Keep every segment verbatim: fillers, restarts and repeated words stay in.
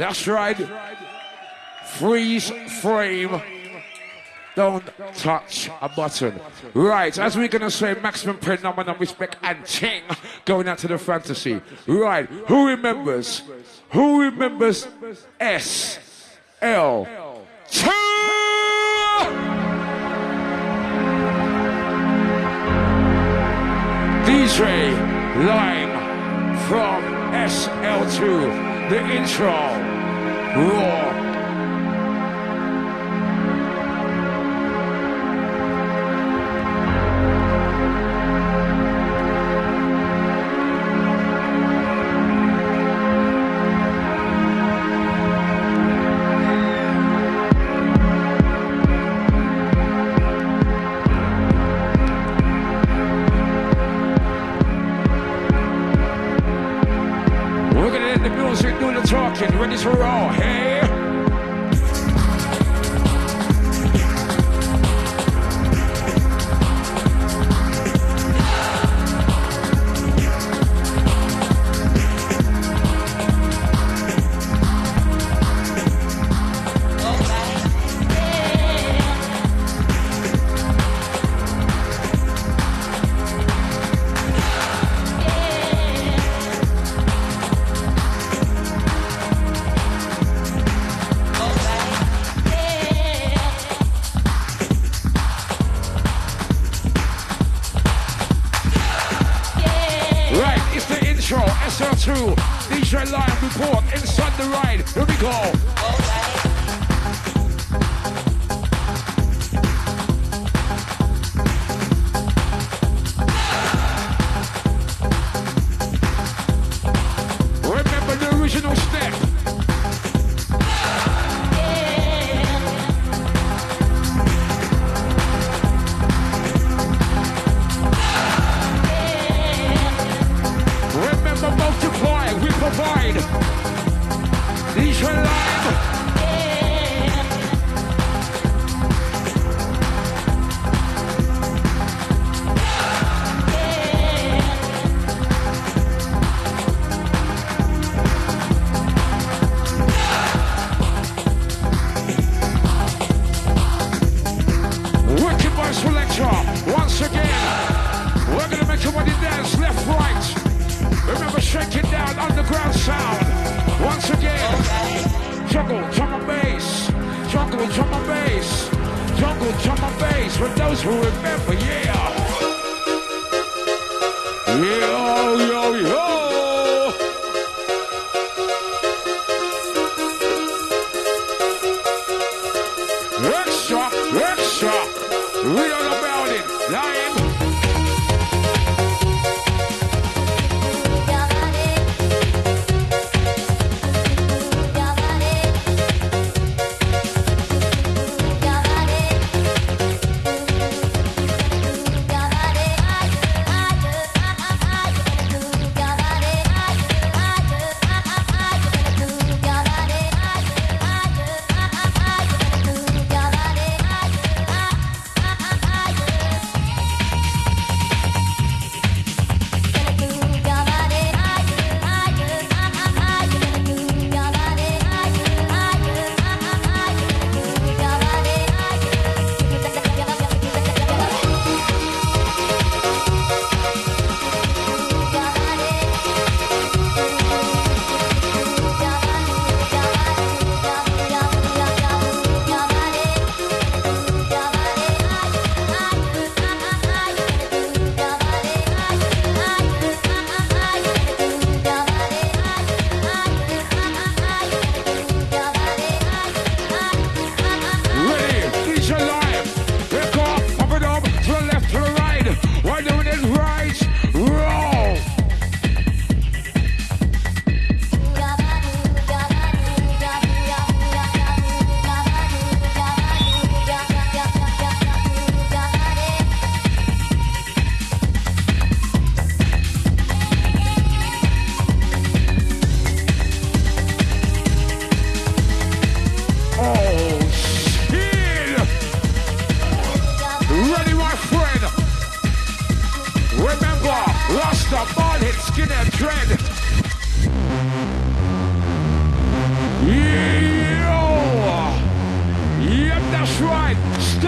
That's right. Freeze frame. Don't touch a button. Right, as we're going to say, maximum phenomenon, respect and ting, going out to the fantasy. Right, who remembers? Who remembers S L two? D J Lime from S L two, the intro, raw. Talking, ready to roll, hey? S L two, D J Live report inside the ride. Here we go. Remember the original step. Multiply, we provide. These are live. Wicked Boy Selector. Once again, we're gonna make your body dance left, right. Remember, shake it down, underground sound. Once again, jungle, drum and bass, jungle, drum and bass, jungle, drum and bass. For those who remember, yeah. Yo, yo, yo. Extra, extra. We are about it. Lion.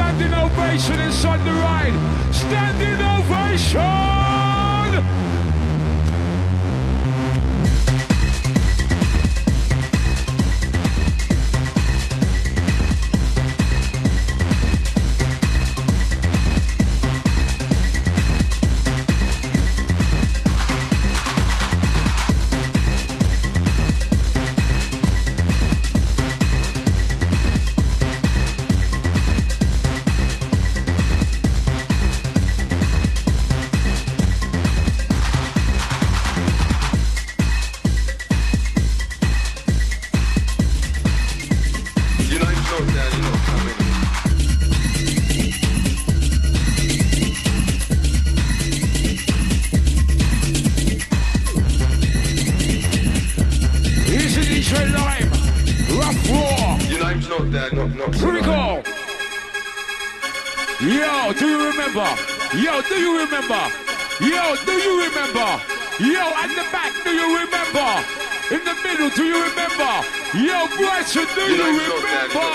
standing ovation inside the ride. Standing ovation! Yo, do you remember? Yo, do you remember? Yo, at the back, do you remember? In the middle, do you remember? Yo, Brighton, do you, you remember?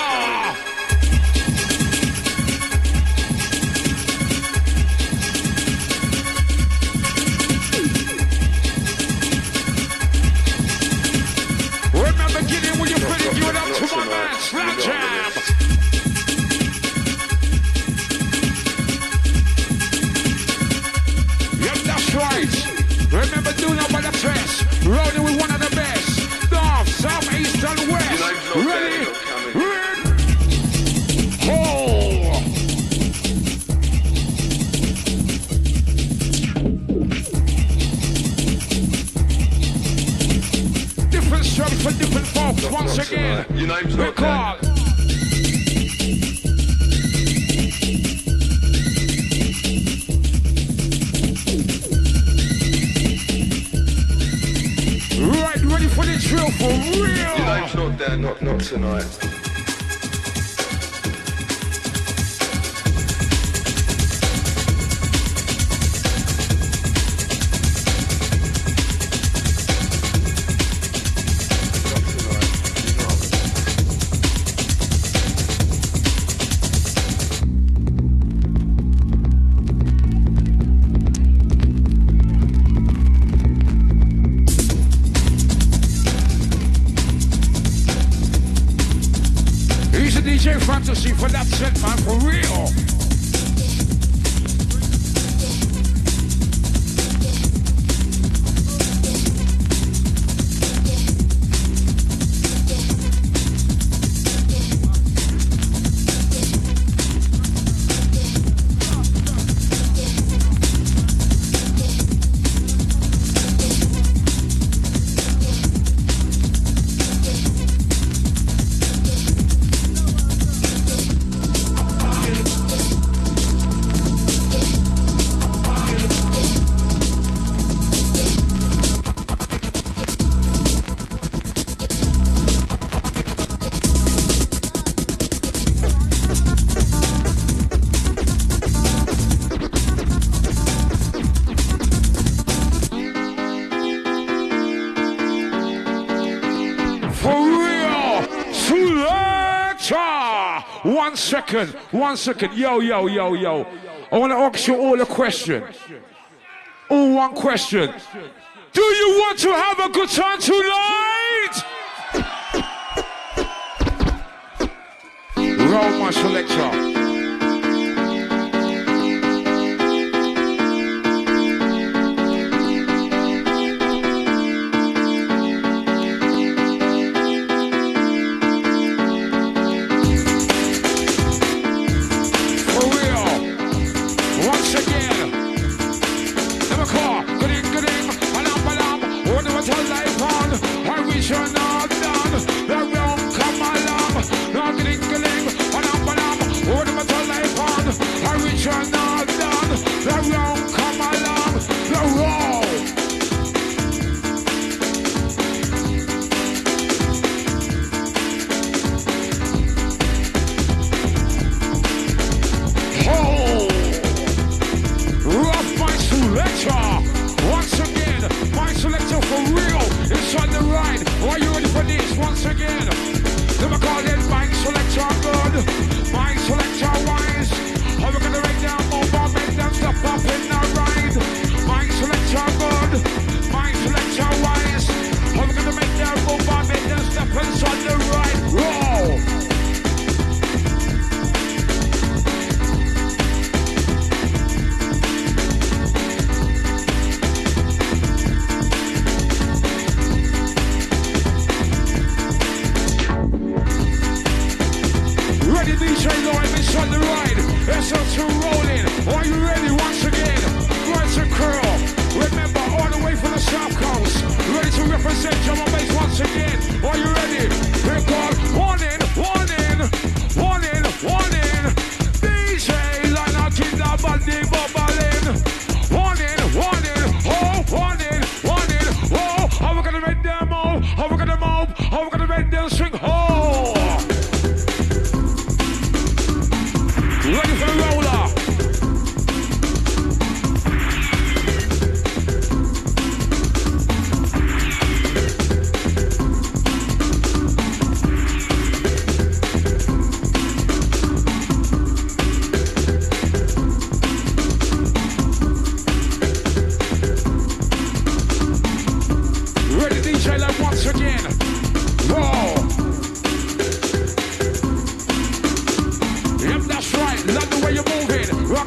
Remember getting with your friend, give it up to my man, Slam Jam. Right. Remember doing up by the press, rolling with one of the best. North, south, east, and west. Ready? Red. Hole. Different strokes for different folks. Once again, record. Right, ready for the drill for real. Your name's not there, not not tonight. D J Fantasy for that set, man, for real. One second, one second. Yo, yo, yo, yo. I want to ask you all a question. All one question. Do you want to have a good time tonight? Roll my selector. What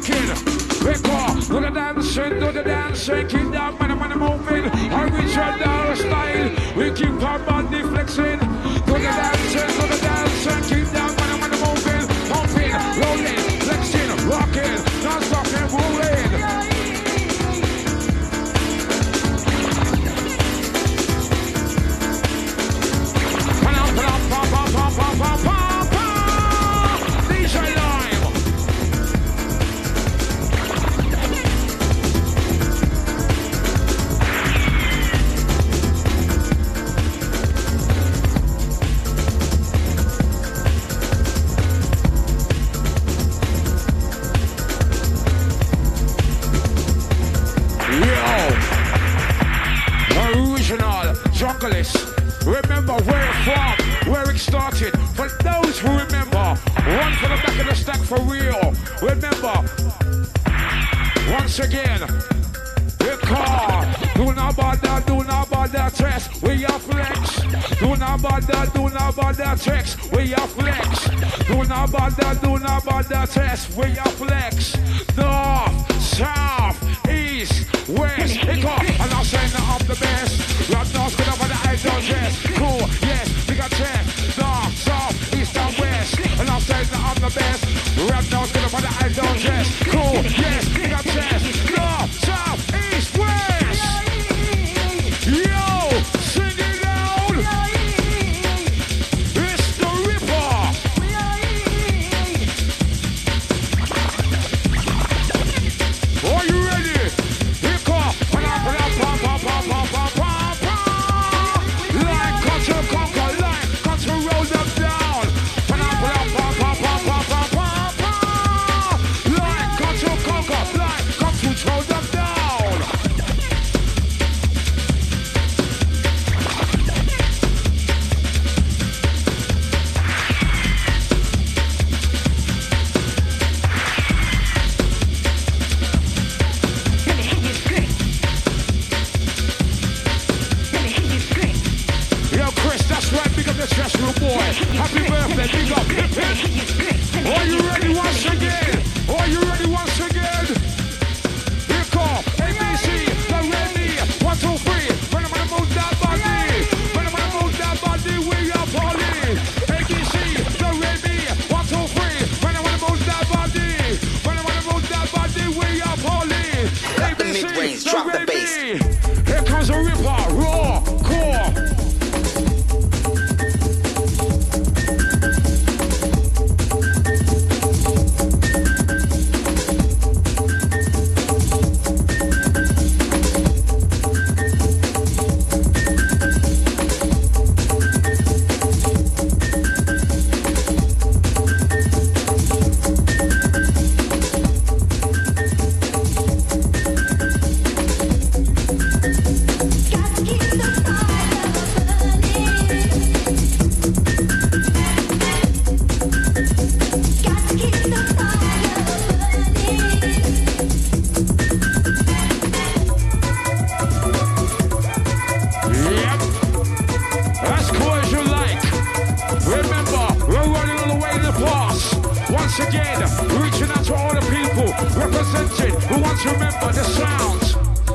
rocking. We go, do the dancing, do the dancing, keep that man, man moving. Original style, we keep our body flexing. Do the dancing, do the dancing, keep that man, man moving. Pumping, rolling, flexing, rocking, non-stop and moving. D J Lime. Junglist. Remember where it from, where it started. For those who remember, one for the back of the stack for real. Remember, once again, the car. Do not bother, do not bother test. We are flex. Do not bother, do not bother text. We are flex. Do not bother, do not bother test. We are flex. North, south, east, west. It off, and I'm saying that I'm the best. Right now, it's gonna be the eyes on chest. Cool, yes, we got chest. North, south, east, and west. And I'm saying that I'm the best. Right now, it's gonna be the eyes on chest. Cool, yes, we got chest. North, south, east, west. Yo, sing it loud. It's the Ripper. Are you ready? Here come. Like country conquer, like country roll them down. Like country conquer, like country roll them down. Yo, Chris, that's right, big up the chest room boy. Happy birthday, big up, hip hip. Are you ready once again? Are you ready once again? Here come A B C, the ready. One, two, three. When I'm gonna move that body. When I'm gonna move that body, we are falling. A B C, the ready. One, two, three. When I'm gonna move that body. When I'm gonna move that body, we are falling. A B C, the ready. Here comes a Ripper, raw, core. Once again, reaching out to all the people, representing who want to remember the sounds.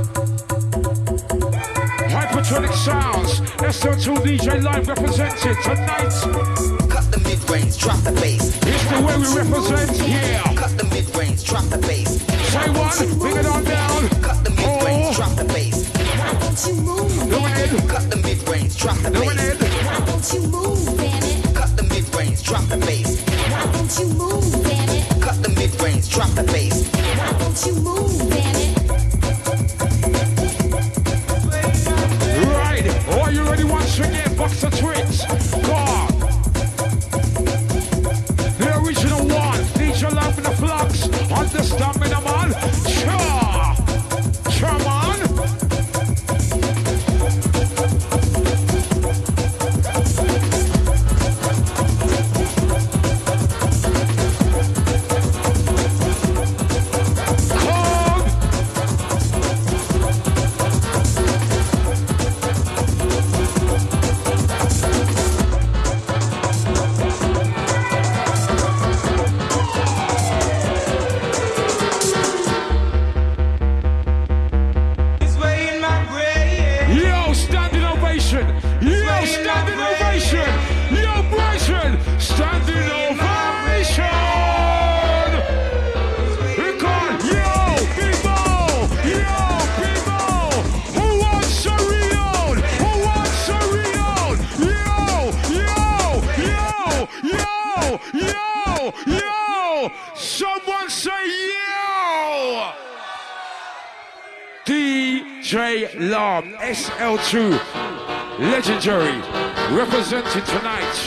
Hypertronic sounds, S O two D J Live representing tonight. Cut the mid-range, drop the bass. It's the way we represent, yeah. Cut the mid-range, drop the bass. Say one, bring it on down. Cut the mid-range, oh. drop the bass. Doing it. Cut the mid-range, drop the Doing bass. it. Cut the mid-range, drop the bass. Cut the mid-range, drop the bass. Right, are you ready once again? Box the tricks. God. The original one. D J Live in the flux. Understand me, the man. Sure. Come on. J Lam, S L two, legendary, representing tonight.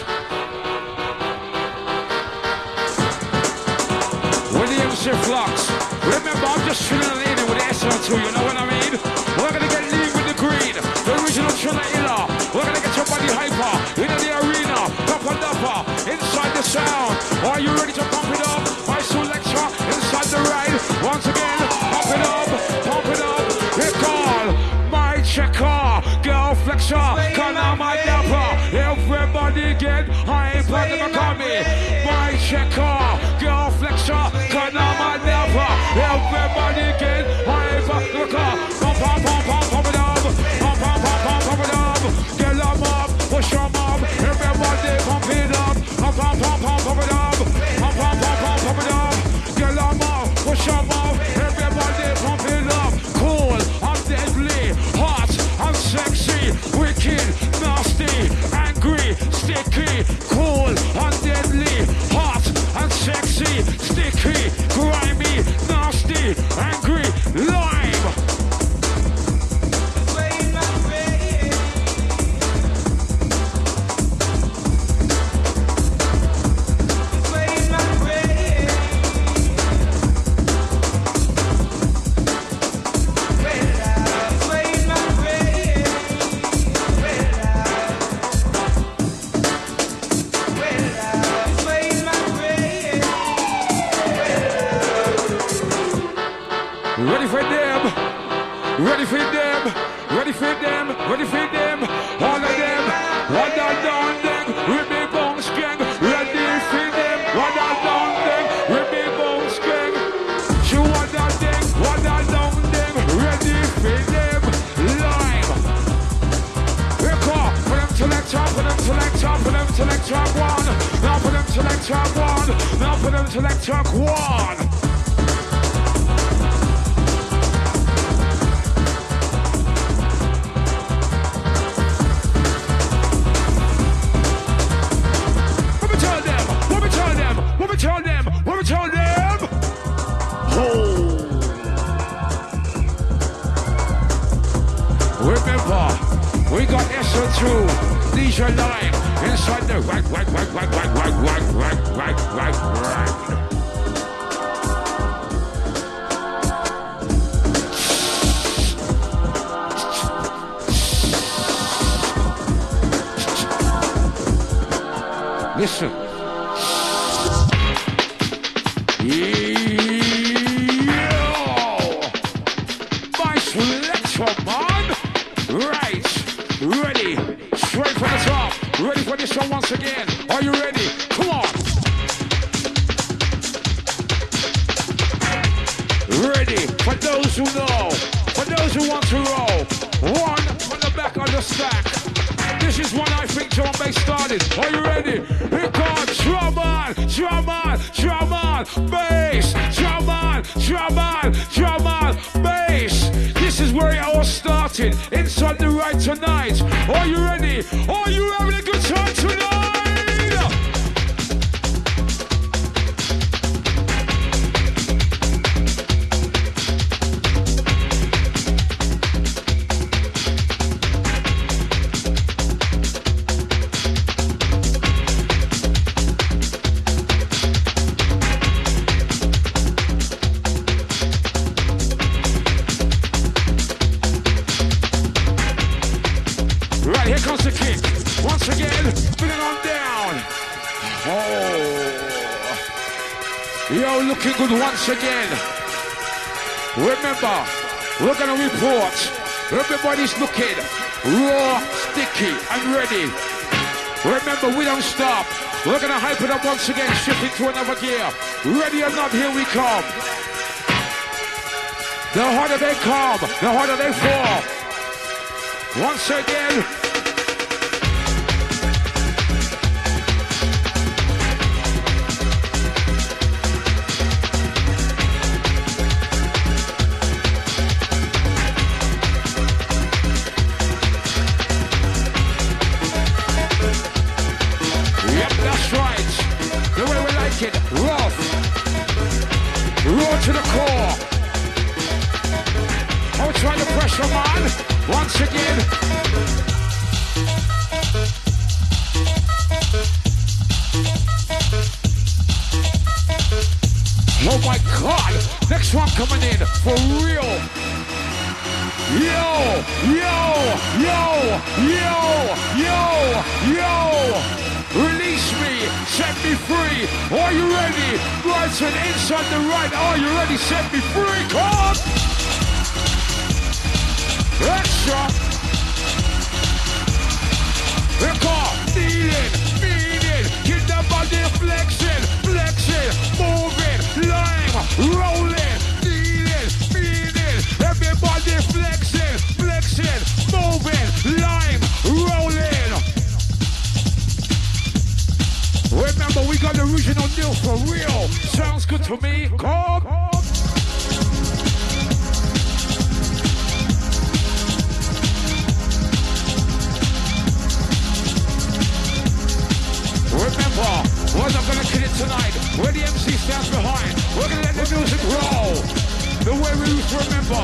William C. Flux. Remember, I'm just chilling and eating with the S L two, you know what I mean? We're gonna get lean with the green, the original Trilla Illa. We're gonna get your body hyper, into the arena, dapper dapper, inside the sound. Are you ready to pump it up? My selector, inside the ride. Once again, pump it up, pump it up. It's called my checker, girl flexor, call out my dapper. Everybody get hyper, never call me. My checker, girl flexor, call out my dapper. Everybody get hyper, never call. Pump, pump, pump, pump, pump it up. Pump, pump, pump, pump, pump it up. Get them up, push them up. Everybody pump it up. Pump, pump, pump, pump, pump it up. Pump, pump, pump, pump, pump it up. Get them up, push them up. Everybody pump it up. Cool, I'm deadly, hot, I'm sexy, wicked, nasty, angry, sticky. Cool, I'm deadly, hot, and sexy, sticky, grimy, nasty, angry, lime. Ready for them, ready for them, ready for them, ready for them, all of them, one down down them, with me bones gang, ready for them, one down down them, with me bones gang, you one down them, one down down them, ready for them, lime. Record, for them to let top, for them to let top, for them to let top one, now for them to let top one, now for them to let top one. Tell them, what we tell them? Oh. Remember, we got S L two, D J Line, inside the right, right, right, right, right, right, right, right, right, right, right. Listen. Ready, straight from the top. Ready for this one once again. Are you ready? Come on. Ready for those who know, for those who want to roll. One from the back of the stack. This is one I think drum bass started. Are you ready? Here comes drum on, drum on, drum on, bass, drum on, drum on, drum on, bass. This is where it all started. Inside the right tonight. Are you ready? Are you having a good time tonight? Looking good once again. Remember, we're gonna report. Everybody's looking raw, sticky, and ready. Remember, we don't stop. We're gonna hype it up once again, shift into another gear. Ready or not, here we come. The harder they come, the harder they fall. Once again. Raw to the core. I'll try the pressure, man. Once again. Oh my God. Next one coming in for real. Yo, yo, yo, yo, yo, yo. Release me, set me free. Are you ready? Right and inside the right. Are you ready? Set me free. Come. Extra. Record. Kneeling, kneeling. Get the body flexing, flexing, moving, lime, rolling, kneeling, kneeling. Everybody flexing, flexing, moving, lime, rolling. Remember, we got the original deal for real. Sounds good to me. Come. Remember, we're not gonna kill it tonight. Where the M C stands behind, we're gonna let the music roll. The way we used to remember.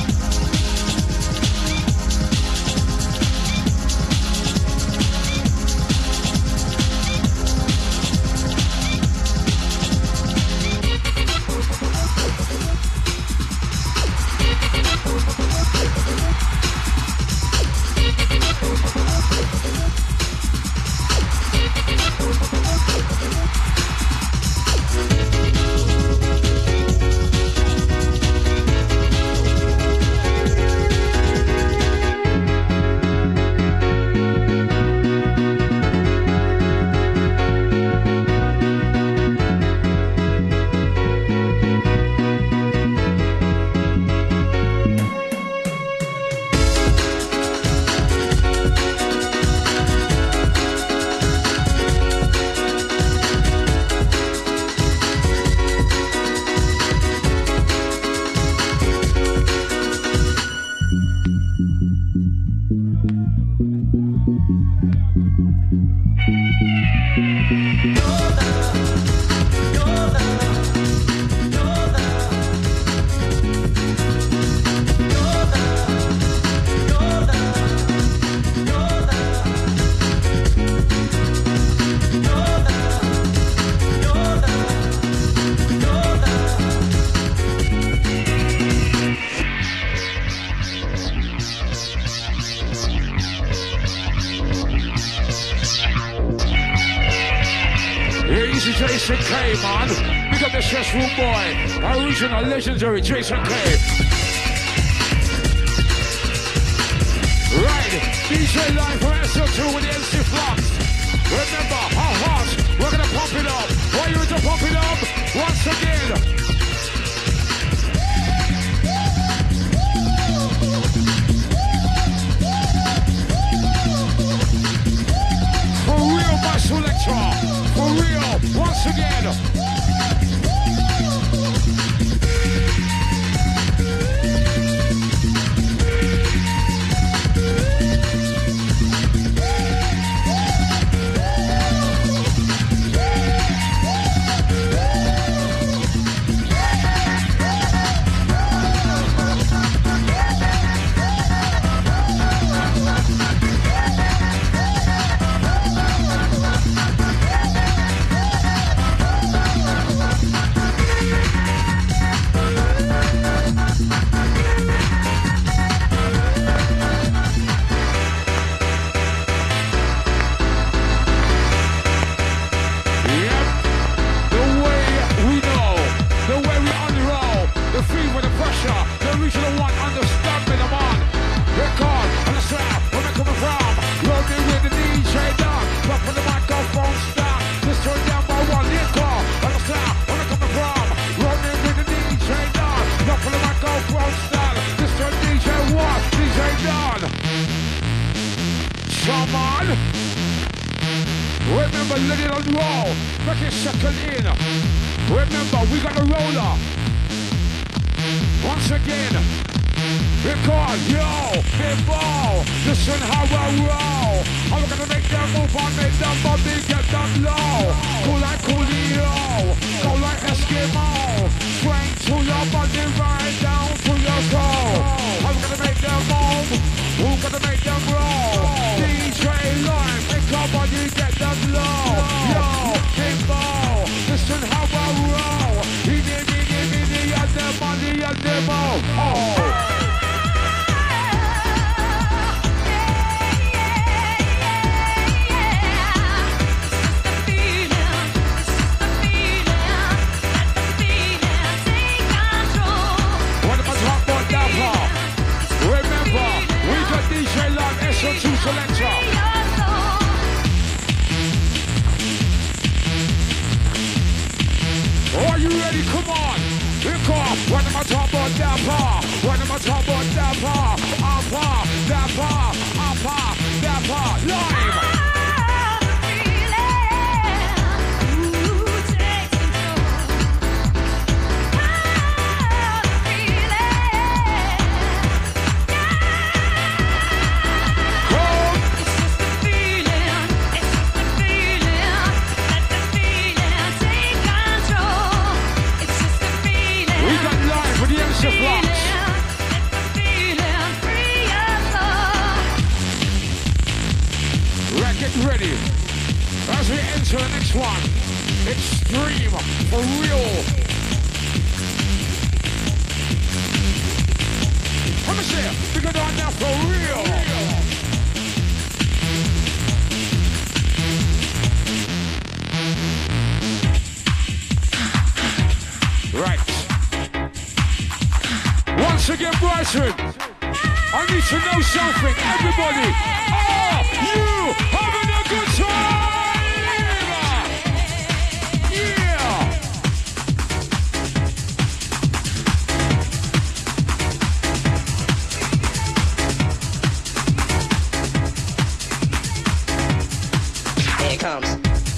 Jason K, man. Big up the stressful boy. Original legendary Jason K. Right, D J live for S O two with the M C Flux. Remember, how hot, we're gonna pump it up. Why you to pump it up? Once again. For real, my selector. For real, once again. Remember, let it unroll. Make it second in. Remember, we got a roller. Once again. Record, yo, big ball. Listen how I roll. I'm gonna make them move on, make them body get them low. Go like Coolio, go like Eskimo. Straight to your body, right down to your soul. ready? Come on. Pick up. When am I talking about that bar? When am I talking about that bar? Up bar, that bar, up bar, that bar. Live. Right, get ready. As we enter the next one, extreme for real. Let me see it. We go down now for real. Right. Once again, Bryson, I need to know something. Everybody, are you having a good time? Yeah. Here it comes.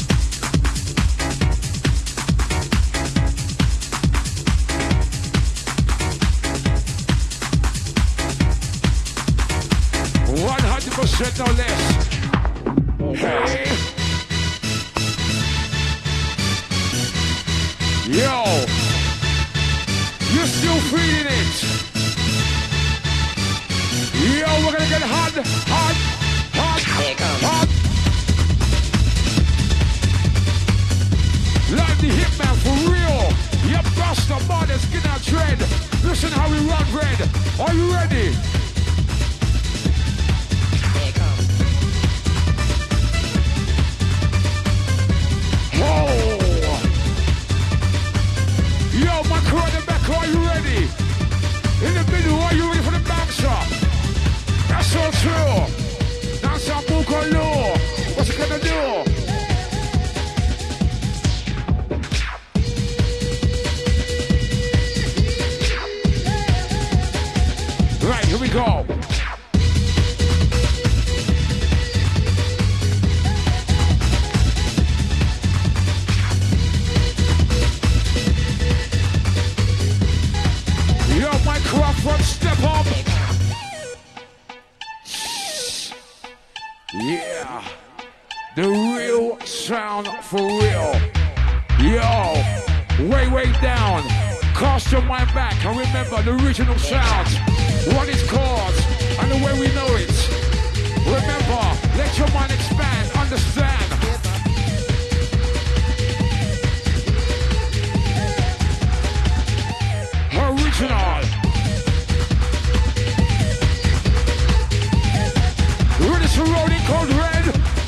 one hundred percent no less. Hey. Yo, you still feeling it? Yo, we're gonna get hot, hot, hot, Here it comes. hot. Like the hitman for real. You bust the body, skin out tread. Listen how we run red. Are you ready? Yo, my crew at the back, are you ready? In the middle, are you ready for the bouncer? That's so true. That's our Boogaloo. What's it gonna do? Right, here we go. Front step up. Yeah. The real sound for real. Yo. Way, way down. Cast your mind back and remember the original sounds. What it's called and the way we know it. Remember, let your mind expand. Understand. Original. Ready to rolling code red.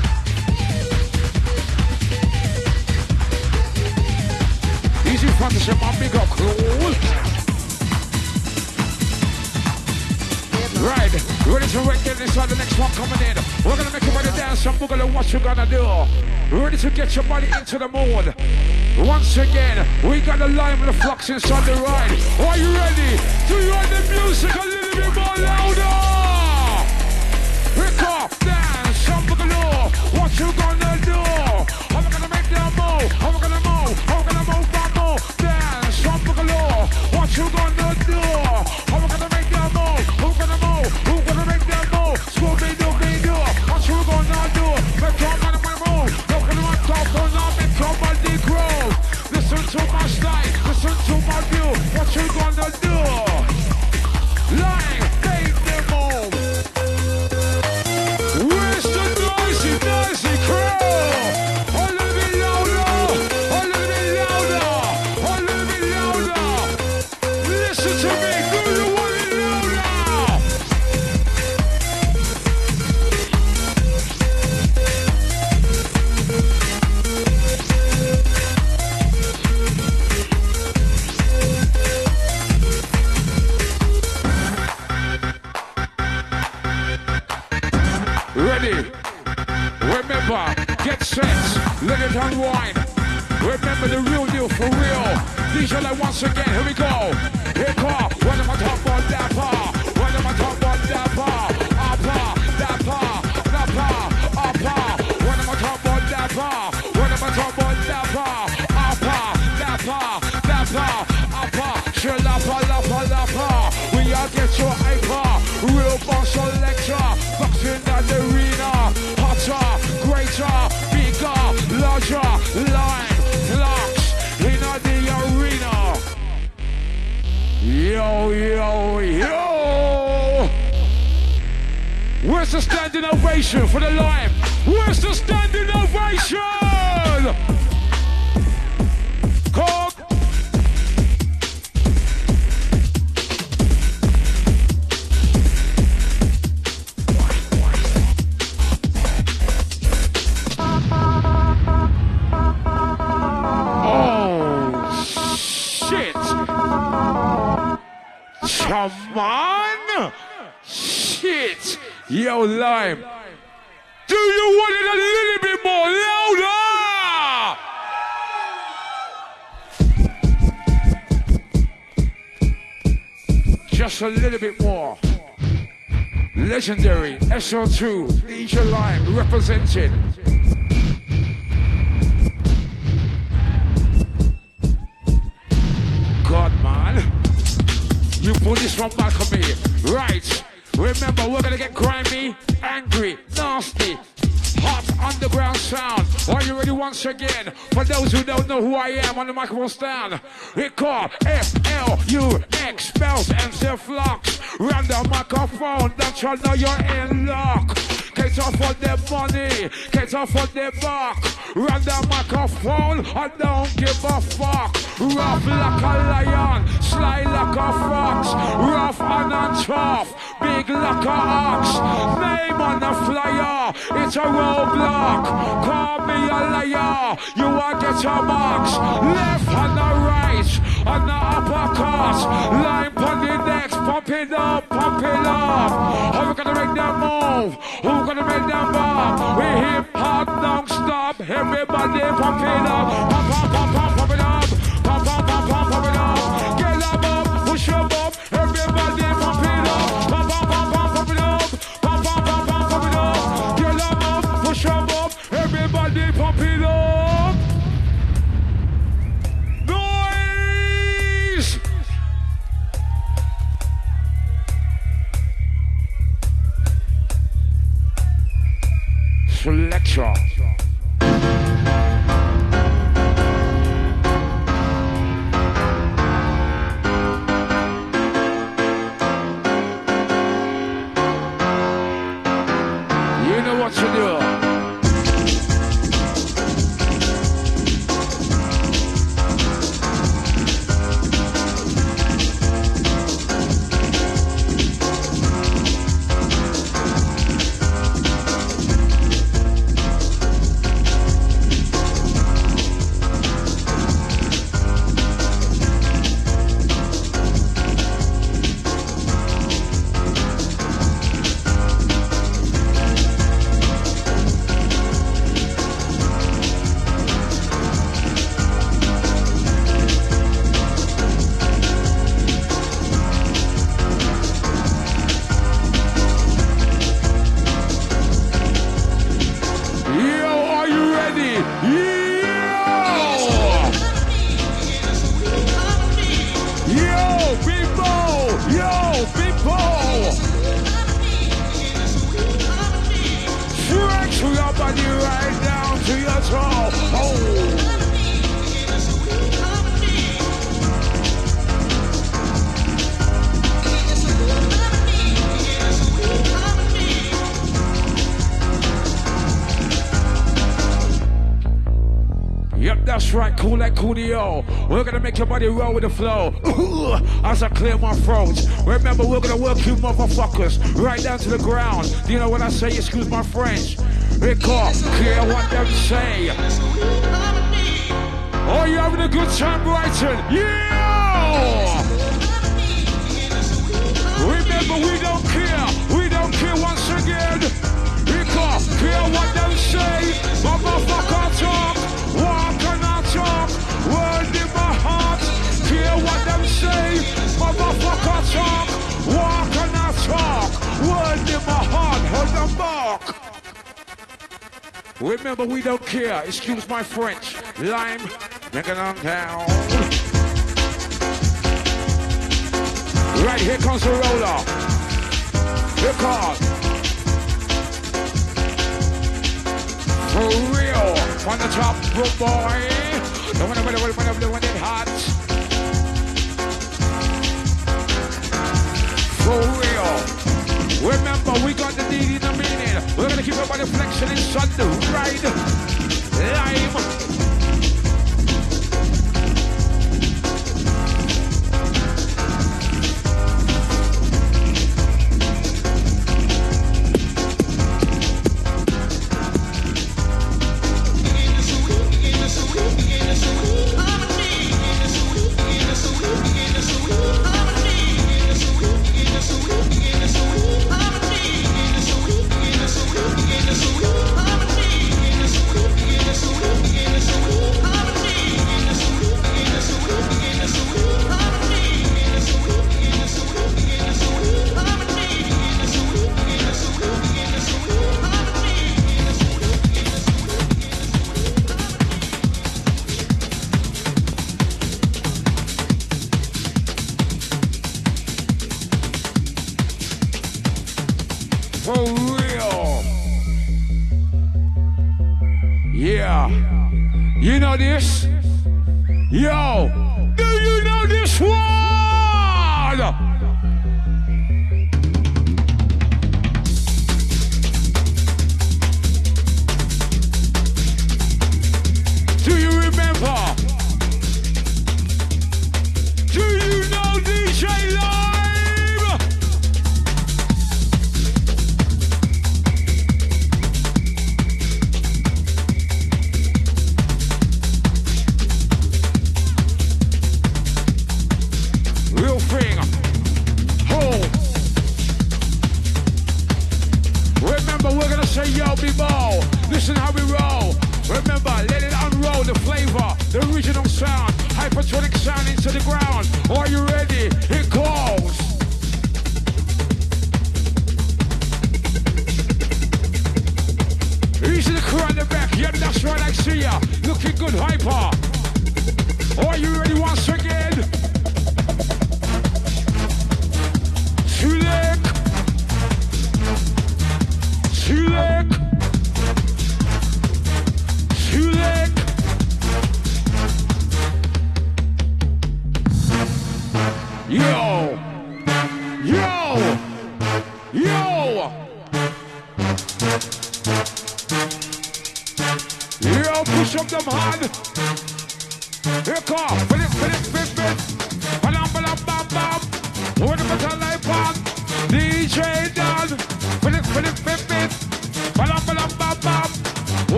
Easy fantasy, my big up cool. Right, ready to wreck it inside the next one coming in. We're gonna make your body dance and boogaloo. What you gonna do? Ready to get your body into the mood. Once again, we got the line with the flux inside the ride. Are you ready? Do you want the music a little bit more louder? Pick up, dance, some boogaloo. What you gonna do? How we gonna make them move? How we gonna move? How we gonna move? One more, dance, some boogaloo. What you gonna do? How we gonna make them move? Who gonna move? Who gonna make them move? Scooby Doo, be do. What you gonna do? Make your money move. Look at my top on up, make your body grow. Listen to my style, listen to my view. What you gonna do? Lying, make them move. Where's the noisy, noisy crew? A little bit louder, a little bit louder, a little bit louder. Listen to me, do you want it louder? Ready? Remember, get set, let it unwind. Remember the real deal for real. D J like once again, here we go. Here come, one of my top on that bar. One of my top on that bar. Upper, that bar, that bar, upper. One of my top on that bar. One of my top on that bar. Upper, that bar, that bar, upper. Chill up, up, up, up. We all get your hyper. Real boss selector. Boxing at the arena. Hotter, greater, bigger, larger, line, flux in the arena. Yo, yo, yo! Where's the standing ovation for the live? Where's the standing ovation? Come. Come on! Shit! Yo, Lime. Do you want it a little bit more louder? Just a little bit more. Legendary S O two, D J Lime represented. God, man. You put this one back on me. Right. Remember, we're gonna get grimy, angry, nasty, hot underground sound. Are you ready once again? For those who don't know who I am on the microphone stand, we call F L U X, spells and self-locks. Round the microphone, don't you know you're in luck. Get off on their money, get off on their back. Run the microphone, I don't give a fuck. Rough like a lion, sly like a fox. Rough and untough, big like a ox. Name on the flyer, it's a roadblock. Call me a liar, you will get your marks. Left and the right, on the uppercut. Line on the next, pump it up, pump it up. How we gonna make that move? Who gonna make that bar? We hip hop non-stop, everybody pump it up. Pump, pump, pump, pump, pump it up. Pump, pump, pump, pump, pump it up. Get them up, push them up, everybody pump it up. Pump, pump, pump, pump, pump it up. Pump, pump, pump, pump, pump it up. Get them up, push them up, everybody pump it up. Noise! Selection. You know what to do. That's right, cool like coolio. We're gonna make your body roll with the flow. As I clear my throat. Remember, we're gonna work you motherfuckers right down to the ground. Do you know what I say? Excuse my French. Record, clear what them say. Oh, you having a good time, Brighton? Yeah! Remember, we don't care. We don't care once again. Record, clear what them say. Motherfucker talk. Walk and I talk, word in my heart, Remember, we don't care. Excuse my French. Lime, make it on down. Right, here comes the roller. Here comes. For real. On the top, good boy. The one when when when it hot. For real. Remember, we got the need in the meaning. We're gonna keep everybody flexing inside the ride. Lime.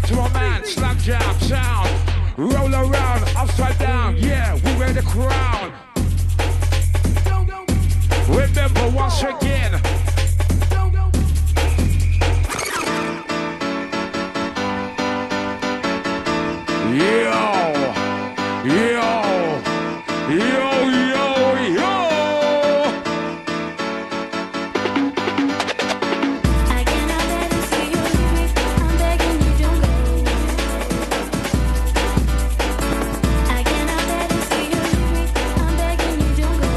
To my man, slam jam sound. Roll around, upside down. Yeah, we wear the crown. Remember once again. Yo, yo, yo, yo, yo. I cannot let it see you leave. I'm begging you, don't go. I cannot let it see you leave. I'm begging you, don't go.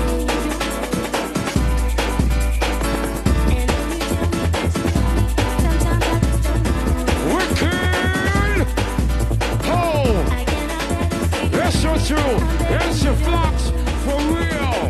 And though you tell me that you love, sometimes I just don't know. Wicked! Oh! I cannot let it see you. That's so true. It's the flux for real.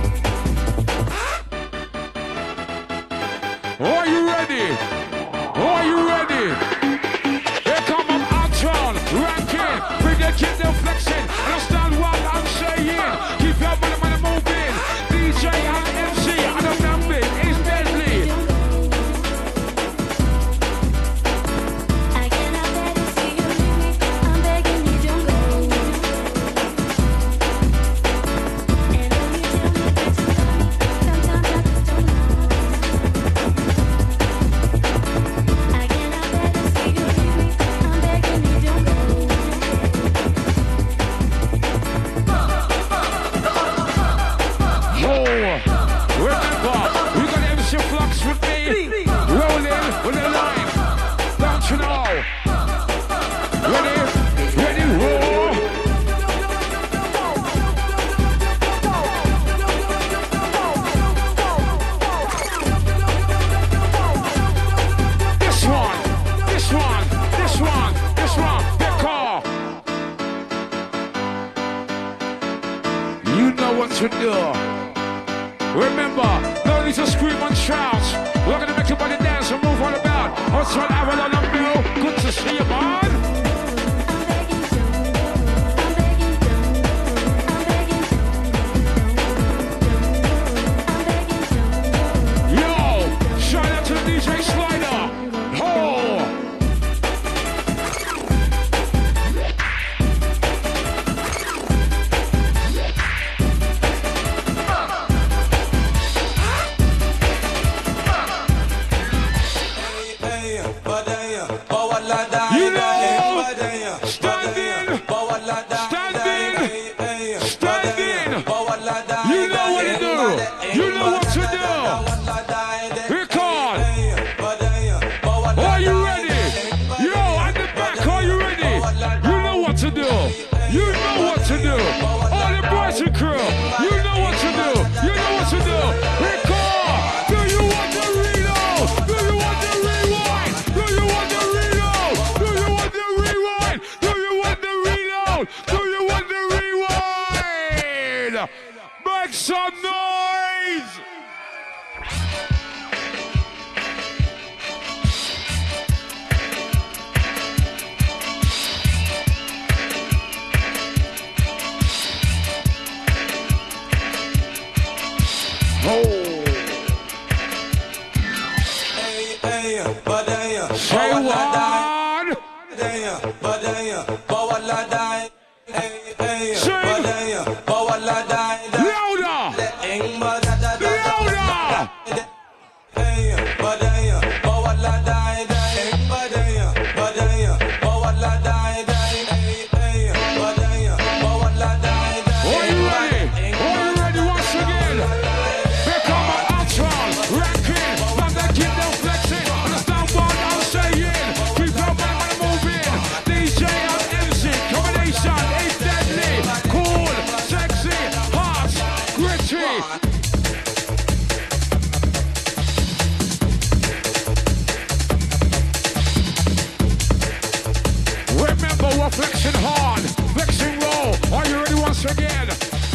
Are you ready? Are you ready? Here come up Uptown, ranking, bring the kid they're flexing. Understand what I'm saying? Keep your money, money moving. D J and M C, I don't know it. It's deadly. I cannot let it see you leave. I'm begging you, don't go. And though you tell me that you love, sometimes I just don't know. I cannot let it see you leave. I'm begging you, don't go. Oh, remember, we got M C Flux with me. Rolling with the line. Don't you know? Ready? Ready? Roll. This one, this one, this one, this one, big call. You know what to do. Remember, no need to scream and shout. We're gonna make your body dance and move all about. Outside Avalon and Bill, good to see you, man. Yo, shout out to the D J Slider. Oh. You know, standing, standing, standing. You know what to do. You know what to do. Here come. Are you ready? Yo, at the back, are you ready? You know what to do. You know what to do. All the boys and crew, you know what to do. You know what to do. Here come. Do you want the reload? Do you want the rewind? Do you want the reload? Do you want the rewind? Do you want the reload? Do you want the rewind? Make some noise! Oh. Say what? Sing. Louder. Are you ready? Are you ready once again? Here come my Ultron, ranking, from the kid down flexing. Understand what I'm saying? Keep your mind moving. D J and M C, combination is deadly. Cool, sexy, hot, gritty. Remember, we're flexing hard, flexing low. Are you ready once again?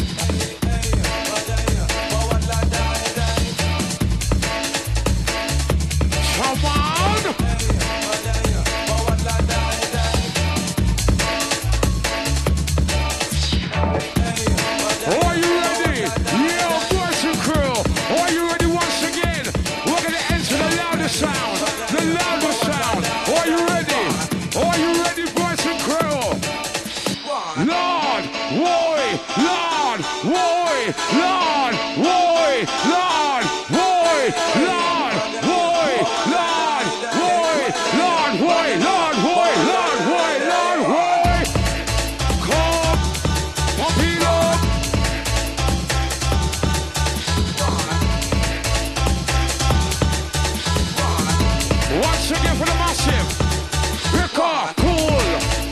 Come on! Are you ready? Yeah, boys and crew. Are you ready once again? We're gonna enter the louder sound, the louder sound. Are you ready? Are you ready? Lord, boy, Lord, boy, Lord, boy, Lord, boy, Lord, boy, Lord, boy, Lord, boy, Lord, boy, Lord, boy, Lord, boy. Come, pump it up. Once again for the massive. Record, cool.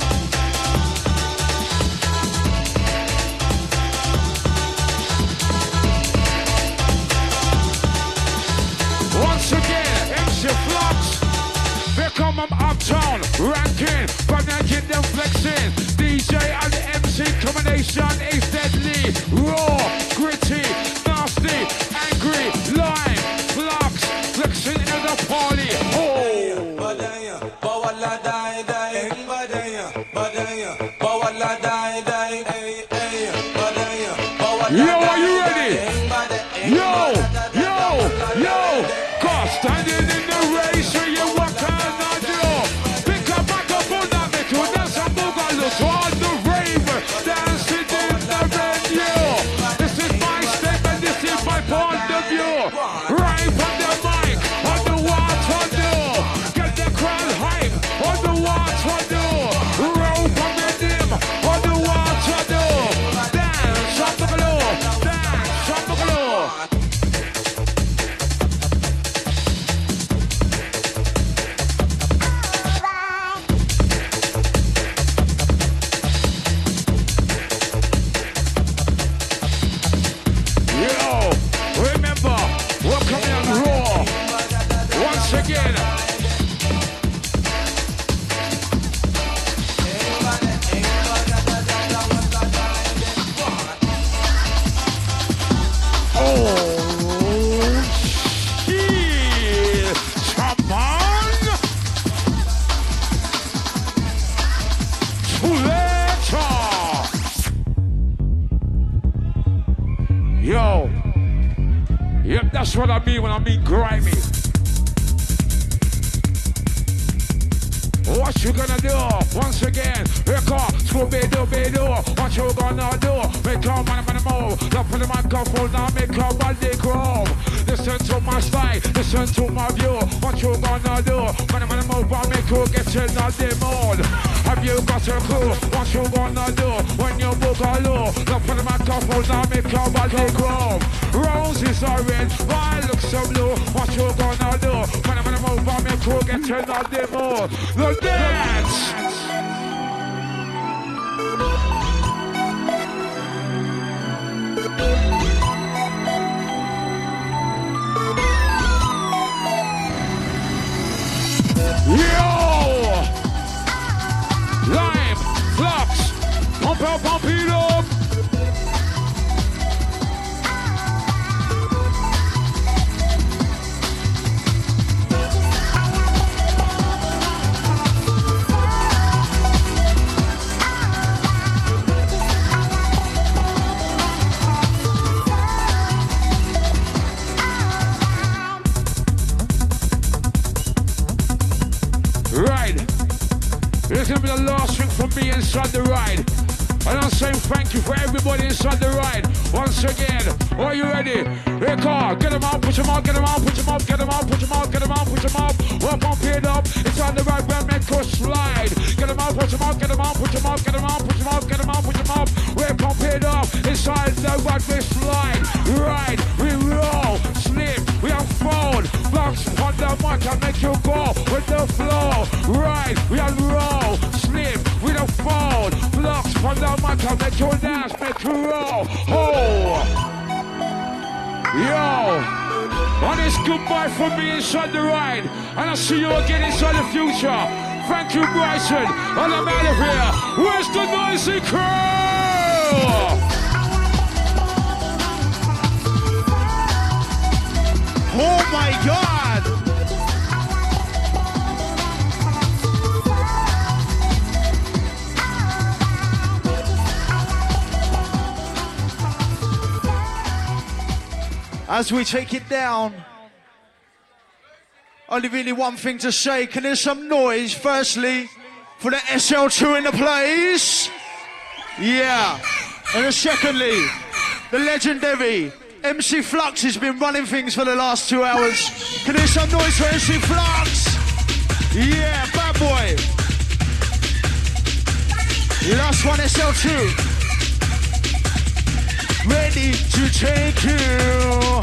Once again, M C Flux. Here come I'm uptown, ranking, connecting them flexing. D J and the M C combination is deadly. Raw, gritty, nasty, angry, lime, flux, flexing in the party. Oh! Yo, are you ready? Yo, yo, yo! Cause standing in the race where you walk out the door. Pick up back up on that metal, dance a boogaloo on the rave. Dancing in the venue. This is my statement, this is my point of view. Right on the mic, on the water do. Get the crowd hype, on the water do. Rope on the dim, on the water do. Dance on the below, dance on the below. Yo, remember, we're coming on raw. Once again. Oh, shit. Come on. Tuleta. Yo. Yep, that's what I mean when I mean grimy. What you gonna do? Once again, record, Scooby-Doo-Be-Doo. What you gonna do? Make a man on the move. Look for the microphone now, make a body grow. Listen to my style, listen to my view. What you gonna do? Man on the move, I'll make you get in the mood. Have you got a clue? What you gonna do? When you book a low, look for the microphone now, make a body grow. Roses are red, why look so blue? What you gonna do? Man on the move, I'll make you get in the mood. The dance! Yo! Lime, flux, pump out, pump it up! It's gonna be the last thing for me inside the ride. And I'm saying thank you for everybody inside the ride. Once again, are you ready? Here, car, get them out, push them out, get them out, push them up, get them out, push them out, get them out, push them up. We're pumping it up. It's on the right, we're meant to slide. Get them out, push them out, get them out, push them up, get them out, push them up, get them out, push them up. We're pumping it up. Inside the right, we slide. Ride, we roll, slip, we unfold. Blocks on the mic, I make you go with the flow. Ride, we unroll, slip, we don't fold. Blocks on the mic, I make you dance, make you roll. Oh, yo, and it's goodbye for me inside the ride, and I'll see you again inside the future. Thank you, Bryson, and I'm out of here. Where's the noisy crew? Oh my God! As we take it down, only really one thing to say. Can there's some noise, firstly, for the S L two in the place? Yeah. And then secondly, the legendary M C Flux has been running things for the last two hours. Can you hear some noise for M C Flux? Yeah, bad boy. Last one, S L two. Ready to take you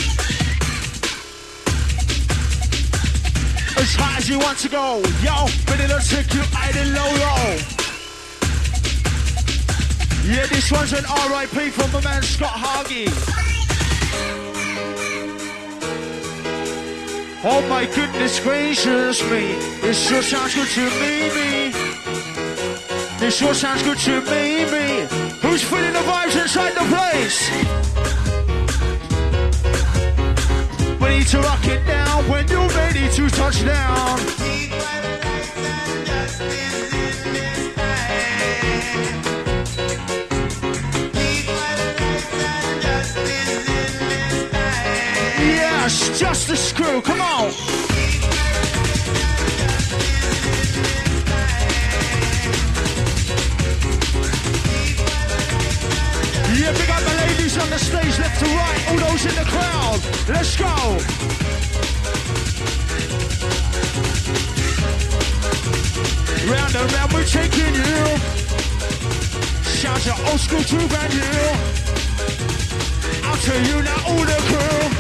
as high as you want to go. Yo, ready to take you high and low, low. Yeah, this one's an R I P from my man Scott Hargy. Oh my goodness gracious me, it sure sounds good to me, me. It sure sounds good to me, me. Who's feeling the vibes inside the place? Ready to rock it down when you're ready to touch down. Yes, just a screw, come on. Yeah, big up the ladies on the stage, left to right, all those in the crowd. Let's go. Round and round we're taking you. Shout out old school to brand new. I'll tell you now, all the crew.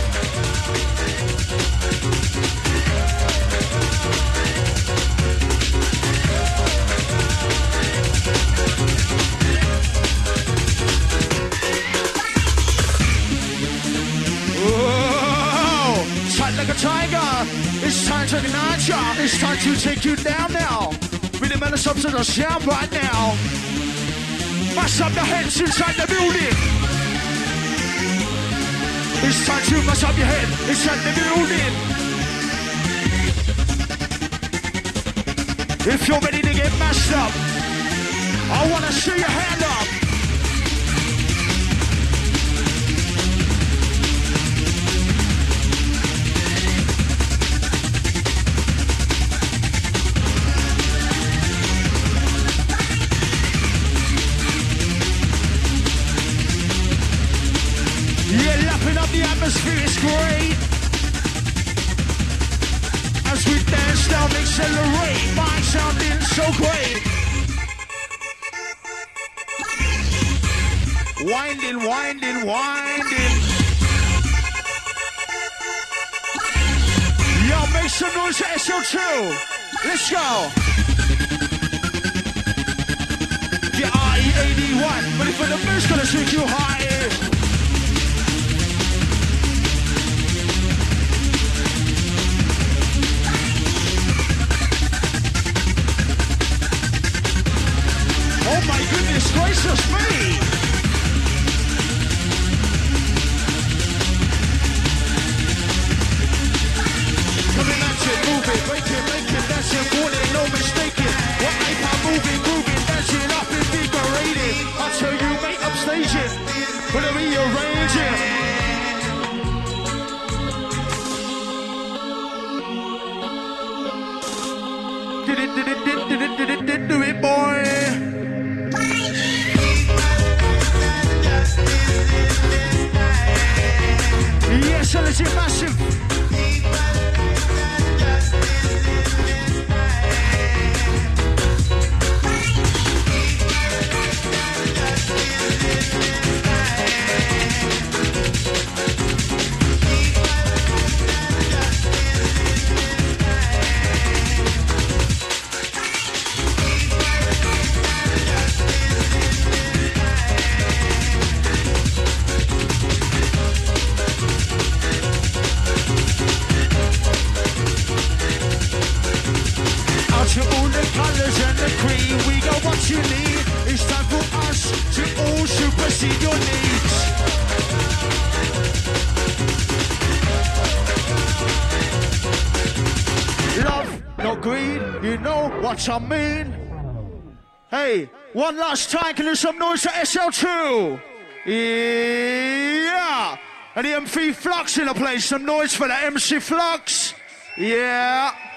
Like a tiger, it's time to ignite ya. It's time to take you down now. Really man, it's up to the sound right now. Mash up the heads inside the building. It's time to mash up your head inside the building. If you're ready to get mashed up, I wanna see your hand up. The atmosphere is great as we dance down, accelerate. Mind sounding so great. Winding, winding, winding. Yo, make some noise at S L two. Let's go. The R E eighty-one, ready for the moose, gonna take you higher. Oh my goodness gracious me! Coming at you, moving, breaking, making, dancing, falling, no mistaking. What make I'm moving, grooving, dancing up, invigorating. I tell you, mate, I'm staging, gonna rearranging. Did it, did it, did it, did it, did it, did it, do it, boy. Yes, and it's massive. To all the colours and the cream, we got what you need. It's time for us to all supersede your needs. Love, not greed, you know what I mean. Hey, one last time, can you do some noise to S L two? Yeah! And the M C Flux in the place, some noise for the M C Flux. Yeah!